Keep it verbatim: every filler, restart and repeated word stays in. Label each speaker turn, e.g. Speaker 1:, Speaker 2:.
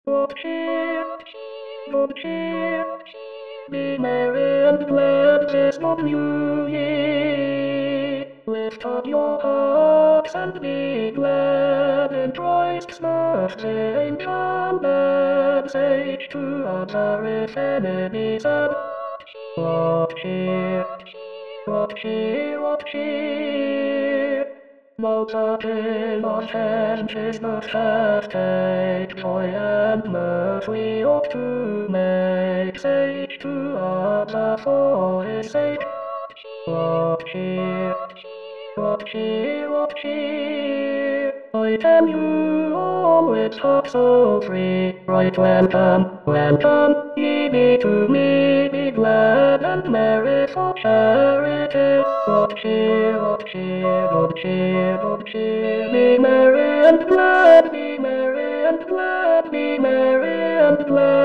Speaker 1: Good cheer, good cheer, be merry and glad this new year. Lift up your hearts and be glad in Christ's birthday, and say to other if enemies and what cheer, what cheer, what cheer. Multitude of chances must have take joy and mirth we ought to make. Say to Allah for his sake. What cheer, what cheer, what cheer. I tell you all with heart so free. Right welcome, welcome, ye be to me. Be glad and merry for charity. What cheer, what cheer, good cheer, good cheer. Be merry and glad, be merry and glad, be merry and glad.